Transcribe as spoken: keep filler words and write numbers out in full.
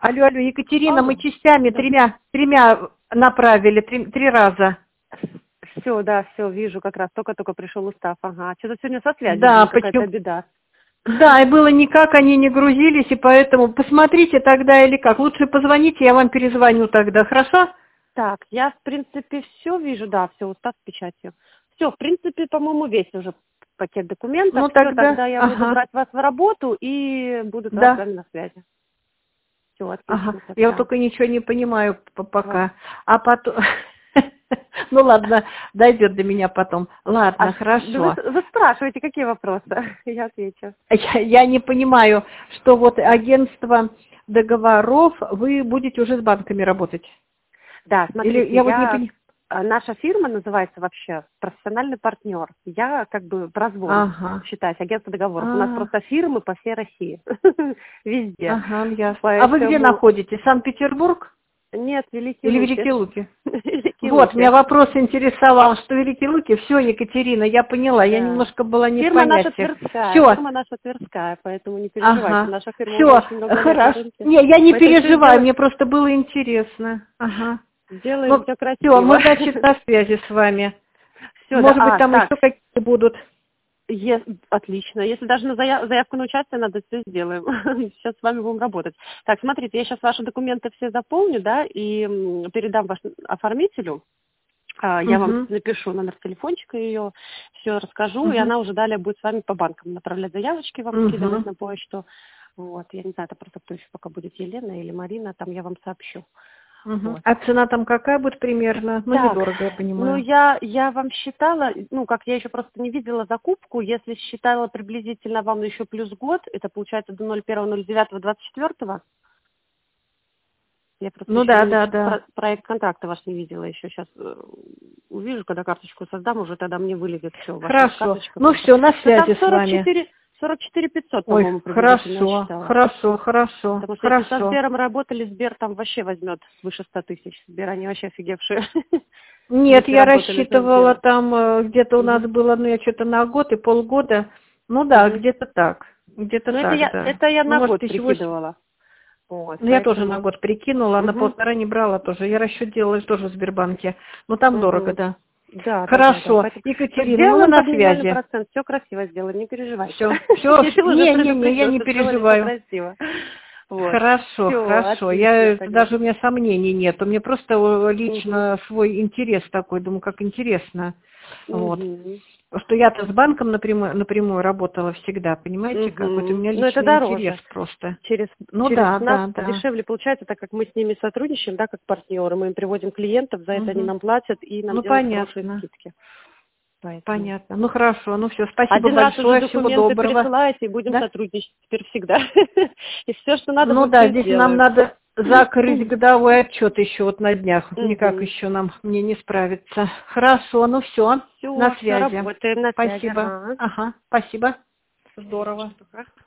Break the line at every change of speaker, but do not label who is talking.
Алло, алло, Екатерина,
Алло.
мы частями
Да.
тремя, тремя направили, три, три раза.
Все, да, все, вижу как раз. Только-только пришел устав. Ага. Что-то сегодня со связью,
Да,
блин, какая-то
почему?
беда.
Да, и было никак, они не грузились, и поэтому посмотрите тогда или как. Лучше позвоните, я вам перезвоню тогда, хорошо?
Так, я, в принципе, все вижу, да, все, устав с печатью. Все, в принципе, по-моему, весь уже пакет документов.
Ну
Все,
тогда,
тогда я буду
ага,
брать вас в работу и буду тогда с
да,
вами на связи. Все,
ага.
отлично
Я вот
тогда.
только ничего не понимаю п-
Ага.
пока. А потом... Ну ладно, дойдет до меня потом.
А
Ладно,
ш- да вы,
хорошо.
вы спрашиваете, какие вопросы? Я отвечу.
Я, я не понимаю, что вот агентство договоров, вы будете уже с банками работать.
Да,
Или
смотрите,
я вот не
я
понимаю.
а, наша фирма называется вообще профессиональный партнер. Я как бы прозвон,
Ага.
считаюсь, агентство договоров. У нас
А,
просто фирмы по всей России, везде.
ага, ясно. А вы где
Поэтому
находитесь? Санкт-Петербург
нет, Великие
или
Луки.
Великие Луки?
Великие
Вот, меня
Луки.
вопрос интересовал, что Великие Луки. Все, Екатерина, я поняла. Я
Да.
немножко была не в
Фирма наша
понятиях.
Тверская,
Все,
фирма наша Тверская, поэтому не переживайте.
ага.
Наша фирма уже
Все,
очень много лет на
хорошо.
рынке.
Не, я не
Мы это все
переживаю,
сделаем,
мне просто было интересно. Ага.
сделаем
Ну,
все
все,
красиво.
мы, значит, на связи с вами.
Все, да.
Может быть,
А,
там еще
так,
какие-то будут.
Е- отлично. Если даже на зая- заявку на участие надо, все сделаем. Сейчас с вами будем работать. Так, смотрите, я сейчас ваши документы все заполню, да, и м, передам ваш оформителю. А, Я вам
Угу,
напишу номер телефончика ее, все расскажу, и
угу,
она уже далее будет с вами по банкам направлять заявочки, вам скидывать
угу,
на почту. Вот, я не знаю, это просто кто еще пока будет, Елена или Марина, там я вам сообщу.
угу.
Вот.
А цена там какая будет примерно? Ну,
Так,
недорого, я
ну
понимаю.
я, я вам считала, ну как я еще просто не видела закупку, если считала приблизительно вам еще плюс год, это получается до ноль первого ноль девятого двадцать четвёртого. Я просто
Ну
еще
да,
не,
да, да.
про- проект контракта ваш не видела еще. Сейчас увижу, когда карточку создам, уже тогда мне вылезет все, ваша
Хорошо.
карточка.
Ну
Просто.
все, на
Ну там
связи с
сорок
вами.
четыре, сорок четыре пятьсот,
Ой,
по-моему, приблизительно я
хорошо,
считала.
хорошо, хорошо,
Потому что если со
хорошо.
Сбером работали, Сбер там вообще возьмет свыше ста тысяч. Сбер, они вообще офигевшие.
Нет,
Если
я
работали со
рассчитывала
Сбером.
там, э, где-то у нас
Мгм.
было, ну, я что-то на год и полгода. Ну да,
Мгм.
где-то так. Где-то
Ну, это
так,
я,
да.
это я
Ну,
на
может,
год
тысяча восемь.
прикидывала. Вот,
Ну, я тоже на
поэтому...
год прикинула, а на
Мгм,
полтора не брала тоже. Я расчет делала тоже в Сбербанке. Но там дорого,
мгм.
да.
Да, да, да, да.
Хорошо.
Поэтому
Екатерина, ну мы
сделаем
на
под минимальный
связи.
процент. Все красиво сделаем, не переживайте.
Все, все.
Кирилл уже
Не-не-не, я
предупредил,
не
что сделали все
переживаю.
красиво. Вот.
Хорошо,
Все,
хорошо.
отлично
Я
тогда.
даже у меня сомнений нет. У меня просто э,
Угу.
лично свой интерес такой, думаю, как интересно. Вот.
Угу.
Потому что я-то с банком напрямую, напрямую работала всегда, понимаете, как? Вот у
Угу.
меня
Но это
личный интерес
дороже.
просто.
Через,
Ну
через
да,
нас
да, да.
дешевле получается, так как мы с ними сотрудничаем, да, как партнеры. Мы им приводим клиентов, за это они
Мгм.
нам платят и нам
Ну
делают хорошие
понятно,
скидки. Поэтому.
понятно. Ну хорошо, ну все, спасибо
Один раз уже
большое, всего
документы
доброго.
пересылаете, и будем
Да?
сотрудничать теперь всегда. И все, что надо,
Ну
мы
да,
все
здесь нам
сделаем.
надо закрыть годовой отчет еще вот на днях. Никак
Угу.
еще нам мне не справиться. Хорошо, ну все, на
Все, все
связи.
работаем на связи.
Спасибо.
Ага.
Ага, спасибо. Здорово.
Что-то